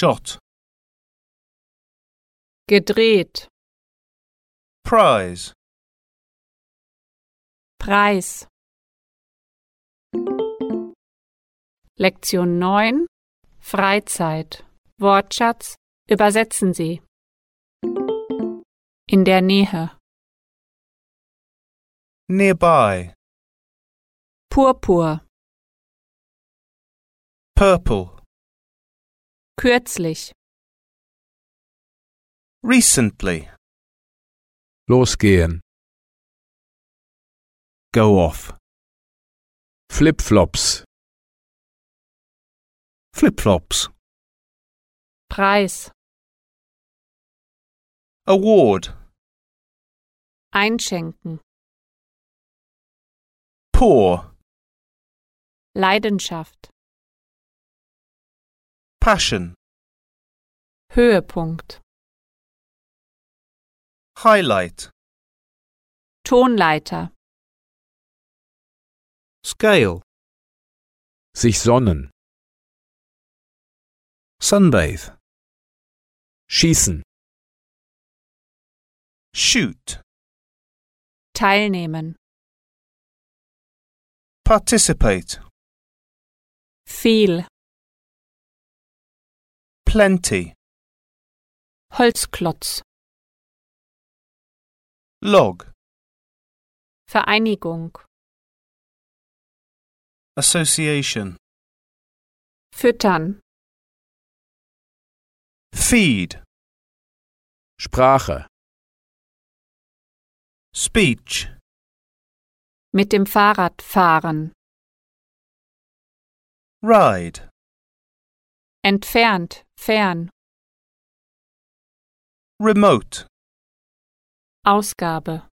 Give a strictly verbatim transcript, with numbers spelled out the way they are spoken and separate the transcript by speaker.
Speaker 1: shot.
Speaker 2: Gedreht.
Speaker 1: Prize.
Speaker 2: Preis. Lektion neun. Freizeit. Wortschatz. Übersetzen Sie. In der Nähe.
Speaker 1: Nearby.
Speaker 2: Purpur.
Speaker 1: Purple.
Speaker 2: Kürzlich.
Speaker 1: Recently.
Speaker 3: Losgehen.
Speaker 1: Go off.
Speaker 3: Flipflops.
Speaker 1: Flip-flops.
Speaker 2: Preis.
Speaker 1: Award.
Speaker 2: Einschenken.
Speaker 1: Pour.
Speaker 2: Leidenschaft.
Speaker 1: Passion.
Speaker 2: Höhepunkt.
Speaker 1: Highlight.
Speaker 2: Tonleiter.
Speaker 1: Scale.
Speaker 3: Sich sonnen.
Speaker 1: Sunbathe.
Speaker 3: Schießen.
Speaker 1: Shoot.
Speaker 2: Teilnehmen.
Speaker 1: Participate.
Speaker 2: Viel.
Speaker 1: Plenty.
Speaker 2: Holzklotz.
Speaker 1: Log.
Speaker 2: Vereinigung.
Speaker 1: Association.
Speaker 2: Füttern.
Speaker 1: Feed.
Speaker 3: Sprache.
Speaker 1: Speech.
Speaker 2: Mit dem Fahrrad fahren.
Speaker 1: Ride.
Speaker 2: Entfernt. Fern.
Speaker 1: Remote.
Speaker 2: Ausgabe.